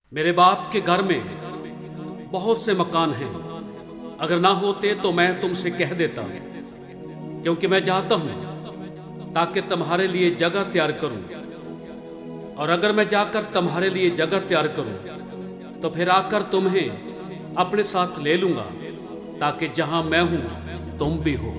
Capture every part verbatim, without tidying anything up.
मेरे बाप के घर में बहुत से मकान हैं, अगर ना होते तो मैं तुमसे कह देता, क्योंकि मैं चाहता हूं ताकि तुम्हारे लिए जगह तैयार करूं। और अगर मैं जाकर तुम्हारे लिए जगह तैयार करूं तो फिर आकर तुम्हें अपने साथ ले लूंगा, ताकि जहां मैं हूं तुम भी हो।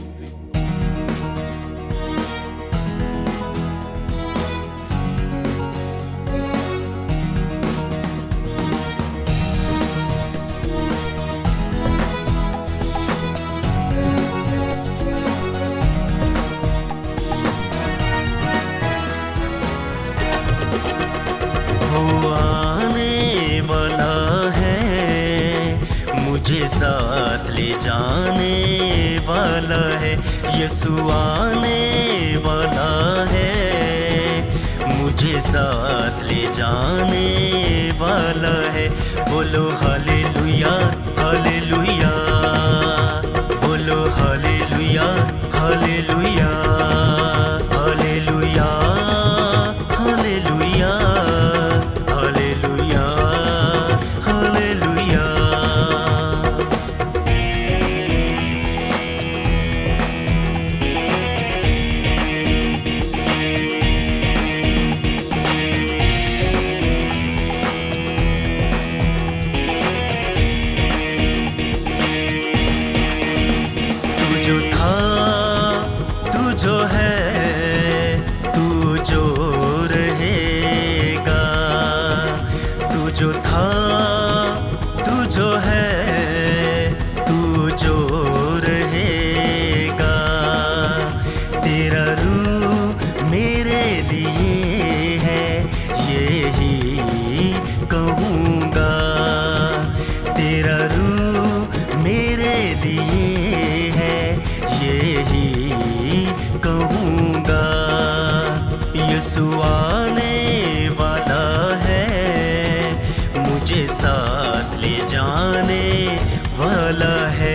वो आने वाला है, मुझे साथ ले जाने वाला है। यीशु आने वाला है, मुझे साथ ले जाने वाला है। बोलो हालेलुया हालेलुया, बोलो hallelujah hallelujah hallelujah hallelujah hallelujah hallelujah. तू जो था, तू जो है, तू जो रहेगा। तू जो था, तू जो है, तू जो रहेगा। तेरा रूह मेरे लिए है, यही कहूँगा। तेरा रूह मेरे लिए है, यही कहूँगा। यीशु आने वाला है, मुझे साथ ले जाने वाला है।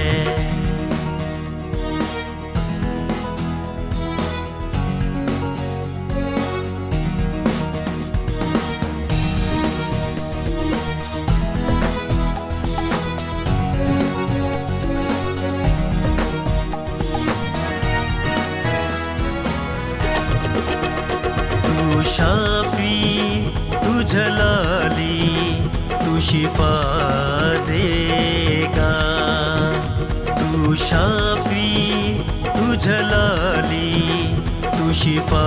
तू शाफी, तू जलाली, तू शिफा देगा। तू शाफी, तू जलाली, तू शिफा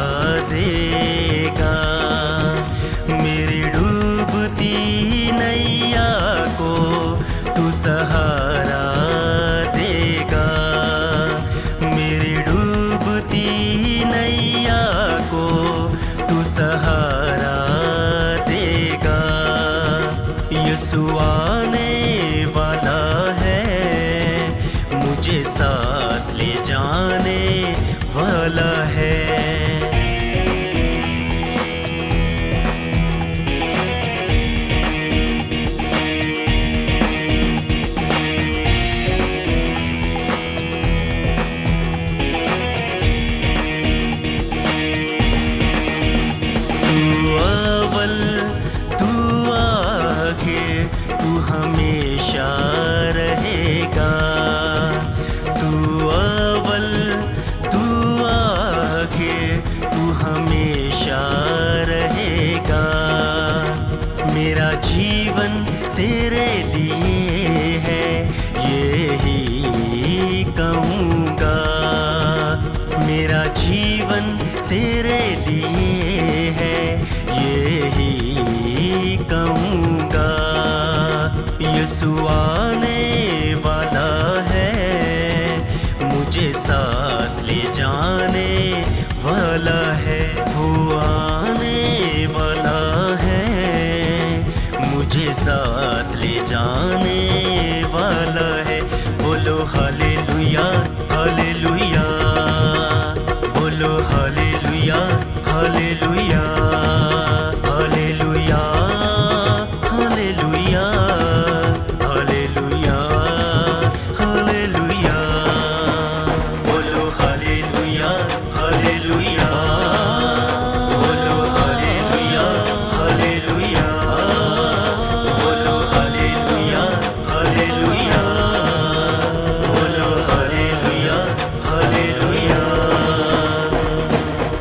देगा। मेरी डूबती नैया को तू सहारा देगा। मेरी डूबती नैया को तू सहारा देगा। यीशु आने वाला है, मुझे साथ ले जाने वाला है। तू अव्वल, तू आगे, तू हमेशा रहेगा। तू अव्वल, तू आगे, तू हमेशा रहेगा। मेरा जीवन तेरे लिए है, यही कहूँगा। मेरा जीवन तेरे लिए है, यही कहूँगा। यीशु आने वाला है, मुझे साथ ले जाने वाला है। वो आने वाला है, मुझे साथ ले जाने